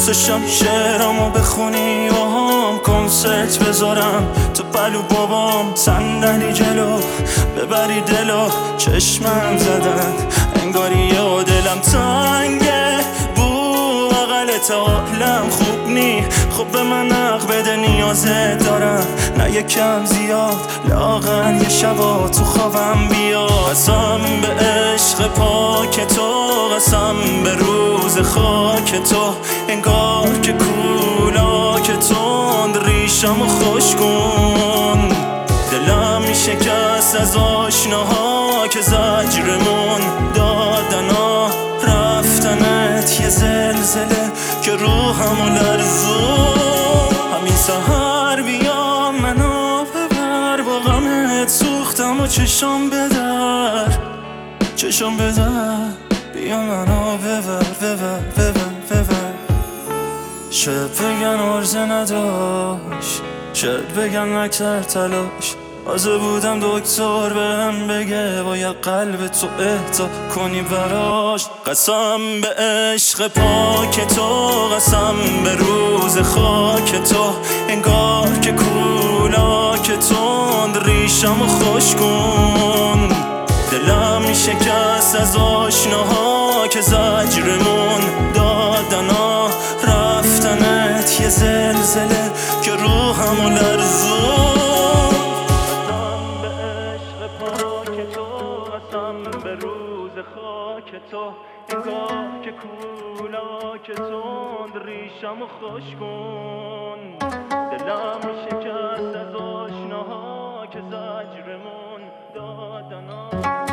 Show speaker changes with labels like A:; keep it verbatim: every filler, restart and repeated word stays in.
A: دوستشم شعرامو بخونی و هم کنسرت بذارم تو پلو بابام، صندلی جلو ببری دلو. چشمم زدن انگاری یه دلم تنگه، بو اقلت عقلم خوب نی. خب به من حق بده نیازت دارم، نه یکم زیاد، لاغر یه شبا تو خوابم بیا. قسم به عشق پاک تو، قسم به روز خاک تو، انگار که کولاک تند ریشمو خوش کن. دلم میشکست از آشناها که زجرمون دادن ها، رفتنت یه زلزله که روحمو لرزون. همین سحر بیا منو ببر، با غمت سوختم و چشم بدر، چشم بدر. بیا منو ببر ببر ببر ببر. شاید بگن عرضه نداشت، شاید بگن نکرد تلاش، حاضر بودم دکتر بهم بگه باید قلب تو اهدا کنی براش. قسم به عشق پاک تو، قسم به روز خاک تو، انگار که کولاک تند ریشمو خوش کن. دلم میشکست از آشناها که زجرمون دادن ها، رفتنت یه زلزله که روحمو لرزون. قسم به عشق پاک تو، قسم به روز خاک تو، انگار که کولاک تند ریشمو خوش کن. دلم میشکست از آشناها که زجرمون دادن ها.